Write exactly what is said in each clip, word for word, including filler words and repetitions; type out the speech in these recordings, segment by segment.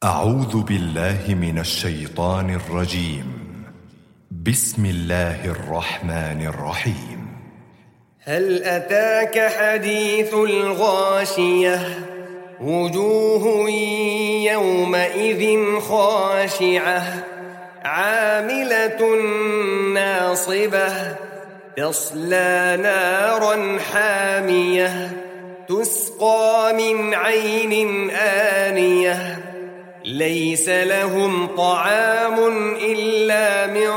أعوذ بالله من الشيطان الرجيم. بسم الله الرحمن الرحيم. هل أتاك حديث الغاشية وجوه يومئذ خاشعة عاملة ناصبة تصلى نارا حامية تسقى من عين آنية ليس لهم طعام إلا من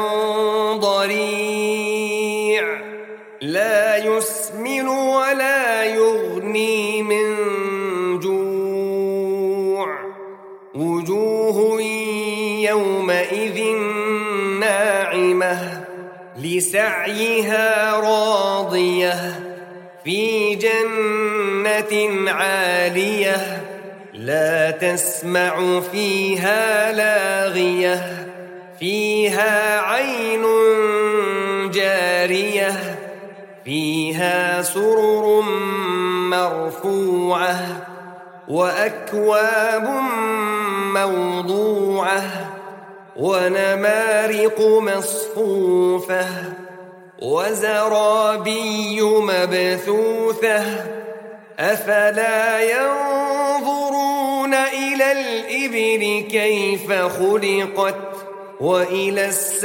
ضريع لا يسمن ولا يغني من جوع وجوه يومئذ ناعمة لسعيها راضية في جنة عالية لا تسمع فيها لاغية فيها عين جارية فيها سرر مرفوعة وأكواب موضوعة ونمارق مصفوفة وزرابي مبثوثة أفلا ينظرون إلى الإبل كيف خلقت وإلى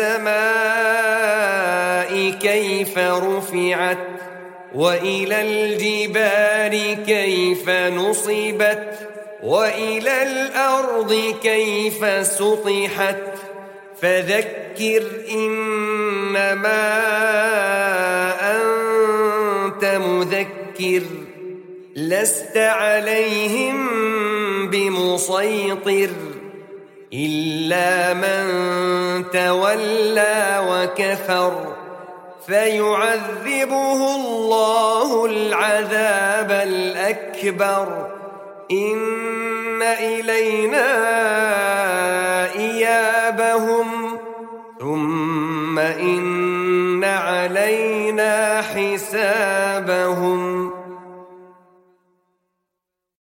السماء كيف رفعت وإلى الجبال كيف نصبت وإلى الأرض كيف سطحت فذكر إنما أنت مذكر لست عليهم بمسيطر إلا من تولى وكفر فيعذبه الله العذاب الأكبر إن إلينا إيابهم ثم إن علينا حسابهم.